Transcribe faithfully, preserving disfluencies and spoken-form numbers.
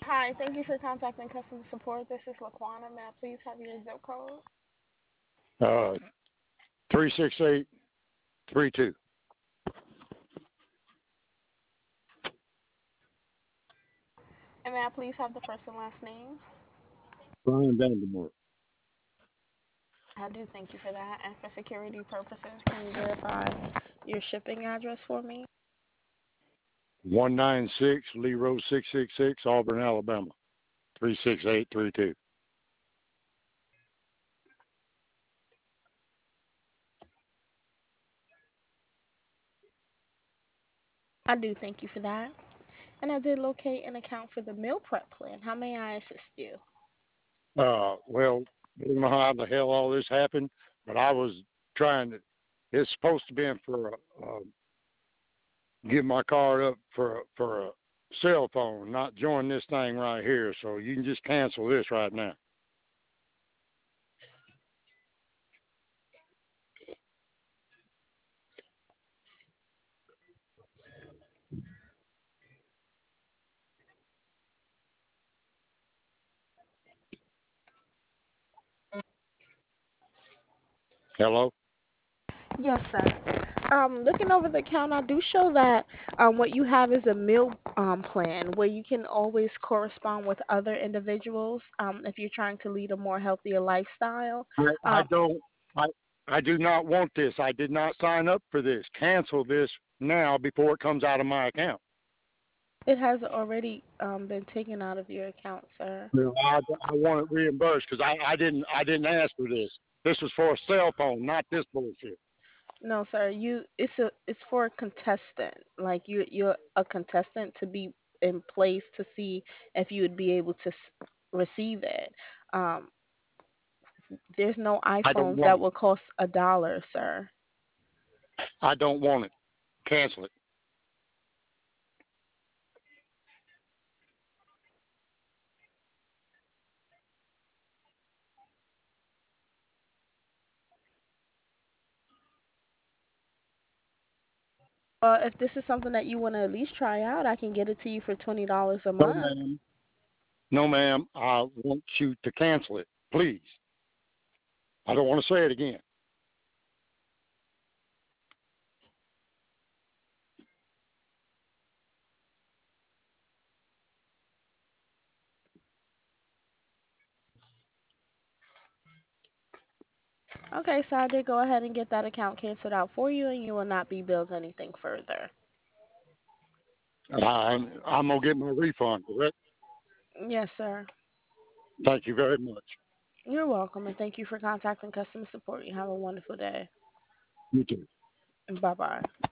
Hi, thank you for contacting customer support. This is Laquana. May I please have your zip code? Uh, three six eight three two. And may I please have the first and last name? Brian Vandermore. I do thank you for that. And for security purposes, can you verify your shipping address for me? One nine six Lee Road six six six Auburn, Alabama. Three six eight three two. I do thank you for that. And I did locate an account for the meal prep plan. How may I assist you? Uh, well, I don't know how the hell all this happened, but I was trying to. It's supposed to be for uh, give my card up for for a cell phone, not join this thing right here. So you can just cancel this right now. Hello. Yes, sir. Um, looking over the account, I do show that um, what you have is a meal um, plan where you can always correspond with other individuals um, if you're trying to lead a more healthier lifestyle. I, I Um, don't. I I do not want this. I did not sign up for this. Cancel this now before it comes out of my account. it has already um, been taken out of your account, sir. No, I, I want it reimbursed because I, I didn't I didn't ask for this. This was for a cell phone, not this bullshit. No, sir. You it's a it's for a contestant. Like you you're a contestant to be in place to see if you would be able to s- receive it. Um, there's no I don't iPhones want that it. will cost a dollar, sir. I don't want it. Cancel it. Well, if this is something that you want to at least try out, I can get it to you for twenty dollars a No, month. ma'am. No, ma'am. I want you to cancel it, please. I don't want to say it again. Okay, so I did go ahead and get that account canceled out for you, and you will not be billed anything further. I'm I'm gonna get my refund. Correct? Yes, sir. Thank you very much. You're welcome, and thank you for contacting customer support. You have a wonderful day. You too. Bye bye.